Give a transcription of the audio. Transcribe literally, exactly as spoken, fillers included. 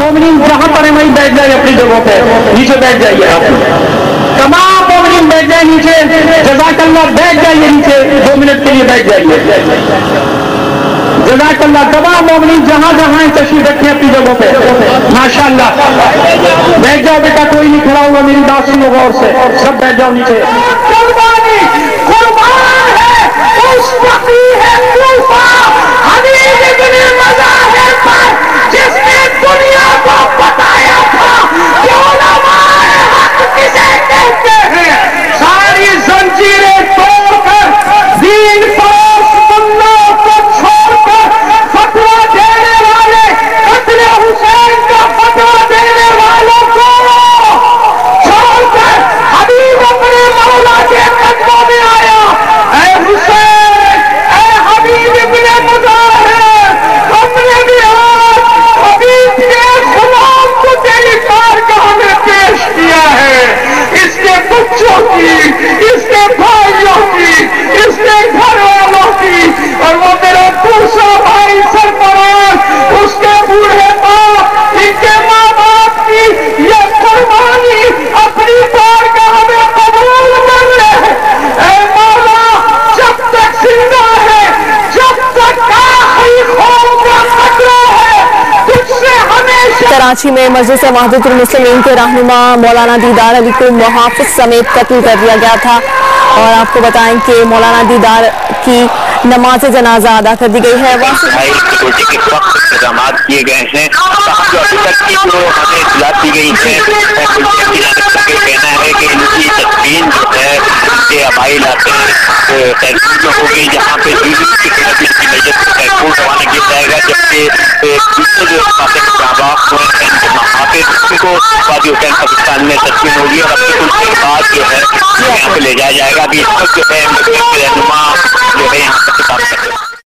मोमिनीन जहां पर है वहीं बैठ जाइए अपनी जगहों पे, नीचे बैठ जाइए आप तमाम मोमिनीन बैठ जाए नीचे, जज़ाकल्लाह बैठ जाइए नीचे, दो मिनट के लिए बैठ जाइए। जज़ाकल्लाह तमाम मोमिनीन जहां जहां तशरीफ रखें अपनी जगहों पे, माशाअल्लाह बैठ जाओ बेटा, कोई नहीं खड़ा होगा, मेरी बात सुनो गौर से, सब बैठ जाओ नीचे। कुर्बानी कुर्बान है उस फकीह है कूफा हबीब इब्न मज़ाहिर पर जिसने दुनिया को बताया था कि उलमाए हक किसे कहते हैं। सारी जंजीरें तोड़कर दीन परोस मुन्नों को छोड़कर फतवा देने वाले कत्ल हुसैन का फतवा देने वालों को छोड़कर हबीब अपने मौला के कदमों में आया। ऐ हुसैन, ऐ हबीब इब्न मुज़ाहिर, हमने भी आज हबीब के गुलाम को तेरी बारगाह में पेश किया है। इसके बच्चों की, इसके भाइयों की, इसके घर वालों की, और वो मेरा दूसरा भाई सरफराज, उसके बूढ़े बाप, इनके माँ बाप की ये कुर्बानी अपनी बारगाह में कबूल कर ले। ऐ मौला, जब तक जिंदा है, जब तक आखिरी खून का खतरा है, तुझसे हमेशा। कराची में मजलिस वहदतुल मुस्लिमीन के रहनुमा मौलाना दीदार अली को मुहाफिज समेत कत्ल कर दिया गया था। और आपको बताएं कि मौलाना दीदार की नमाज जनाजा अदा कर दी गई है। सिक्योरिटी के सख्त इंतजाम किए गए हैं। जो अभी तक की जो हमें इतला दी गई है, पुलिस की जानिब से कहना है कि इनकी तस्वीर जो है इनके आबाई इलाके तहसील में होगी, जहाँ पे की मस्जिद तहसील रवाना किया जाएगा, जबकि दूसरे जो खाते के बाबाक हुए हैं इनके महाफिज उनको वादी हुसैन कब्रिस्तान में तस्वीर होगी और अपने कुछ देर बाद जो है यहाँ पे ले जाया जाएगा। अभी इस वक्त जो है रहनुमा जो है यहाँ पर